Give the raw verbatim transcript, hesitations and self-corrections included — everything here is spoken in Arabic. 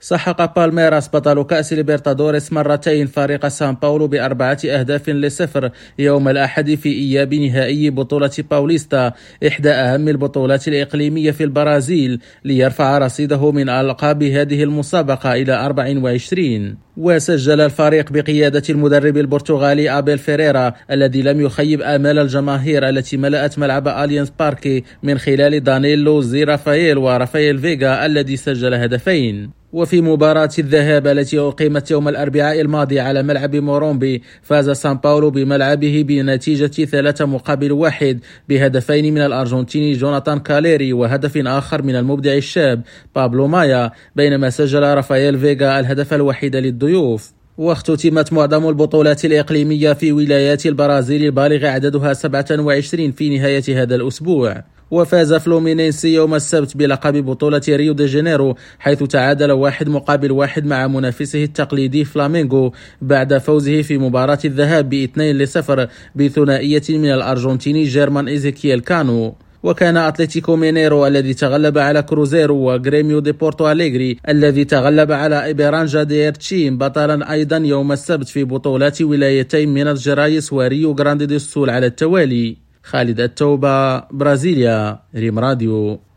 سحق بالميراس بطل كأس ليبرتادوريس مرتين فريق سان باولو بأربعة أهداف لصفر يوم الأحد في إياب نهائي بطولة باوليستا، إحدى أهم البطولات الإقليمية في البرازيل، ليرفع رصيده من ألقاب هذه المسابقة إلى أربع وعشرين. وسجل الفريق بقيادة المدرب البرتغالي أبيل فيريرا الذي لم يخيب آمال الجماهير التي ملأت ملعب أليانز باركي من خلال دانيلو زي رافائيل ورافائيل فيغا الذي سجل هدفين. وفي مباراة الذهاب التي أقيمت يوم الأربعاء الماضي على ملعب مورومبي، فاز سان باولو بملعبه بنتيجة ثلاثة مقابل واحد بهدفين من الأرجنتيني جوناثان كاليري وهدف آخر من المبدع الشاب بابلو مايا، بينما سجل رافائيل فيغا الهدف الوحيد للضيوف. واختتمت معظم البطولات الإقليمية في ولايات البرازيل البالغ عددها سبعة وعشرين في نهاية هذا الأسبوع. وفاز فلومينينسي يوم السبت بلقب بطولة ريو دي جانيرو، حيث تعادل واحد مقابل واحد مع منافسه التقليدي فلامينغو بعد فوزه في مباراة الذهاب باثنين لصفر بثنائية من الأرجنتيني جيرمان إيزيكييل كانو. وكان أتلتيكو مينيرو الذي تغلب على كروزيرو وغريميو دي بورتو أليغري الذي تغلب على إبيرانجا دي إرتشيم بطلا أيضا يوم السبت في بطولات ولايتين ميناس جرايس وريو غراندي دي السول على التوالي. خالد التوبة، برازيليا، ريم راديو.